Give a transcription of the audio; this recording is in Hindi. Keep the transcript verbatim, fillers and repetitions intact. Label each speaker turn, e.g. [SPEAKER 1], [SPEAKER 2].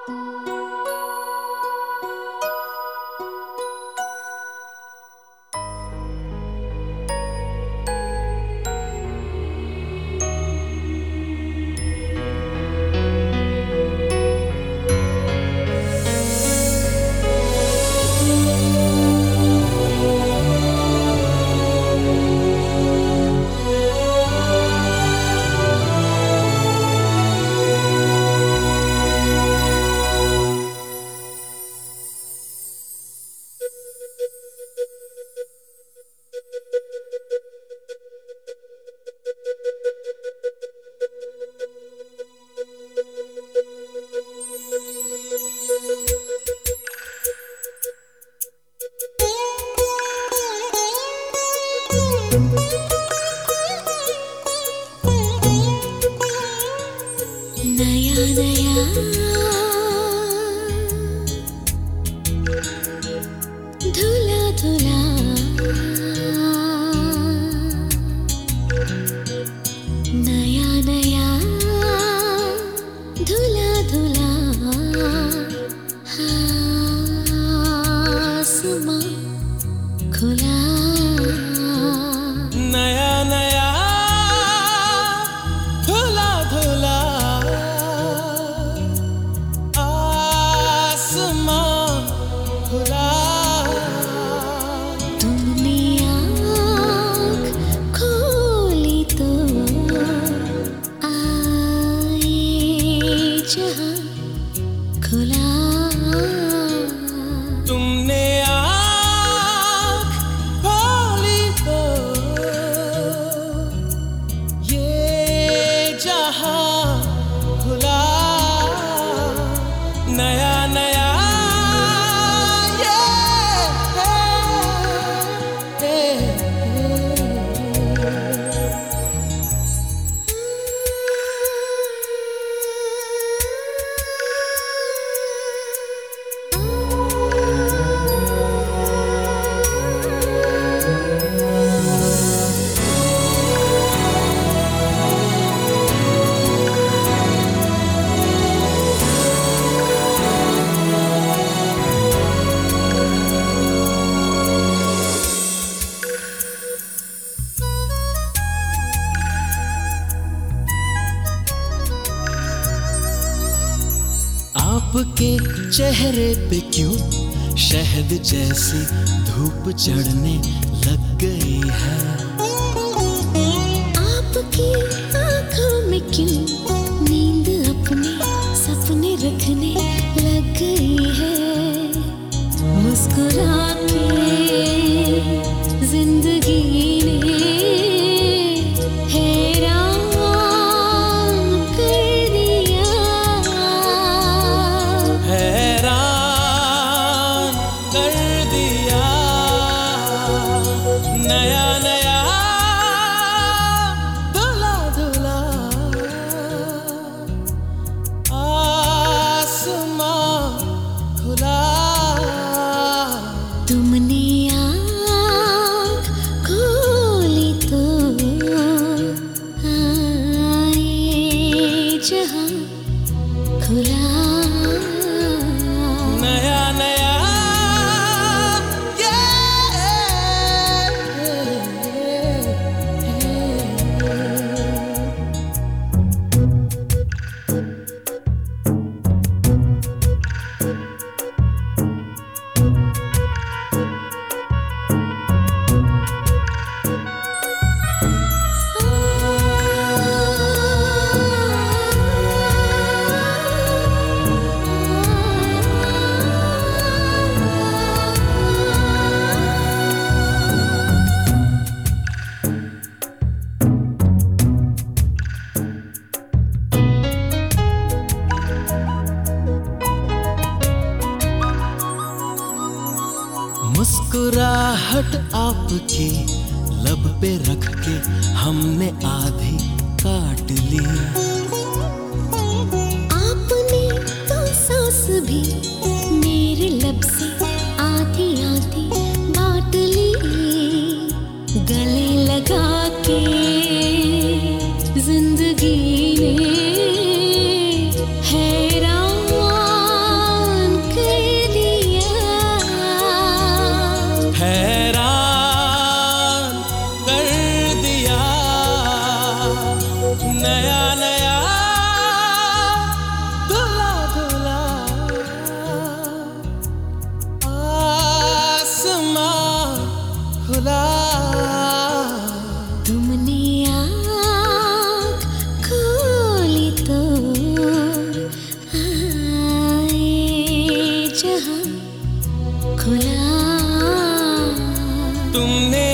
[SPEAKER 1] नया नया धुला धुला नया नया धुला धुला आसमां खुला
[SPEAKER 2] नया नया धुला धुला आसमां खुला।
[SPEAKER 1] तुमने आँख खोली तो आए जहाँ खुला।
[SPEAKER 2] तुमने आँख खोली तो ये जहां खुला। नया नया आपके चेहरे पे क्यों शहद जैसी धूप चढ़ने लग गई है।
[SPEAKER 1] आपकी आँखों में क्यों नींद अपने सपने रखने लग गई है। मुस्कुरा के जिंदगी ने हैरान कर दिया।
[SPEAKER 2] हैरान कर दिया। नया नया धुला धुला आसमां खुला।
[SPEAKER 1] तुमने आँख खोली तो आए जहाँ खुला।
[SPEAKER 2] नया नया मुस्कुराहट आपकी लब पे रख के हमने आधी काट ली।
[SPEAKER 1] आपने तो सांस भी मेरे लब से आधी आधी बांट ली। गले लगा के जिंदगी ने हैरान
[SPEAKER 2] तुमने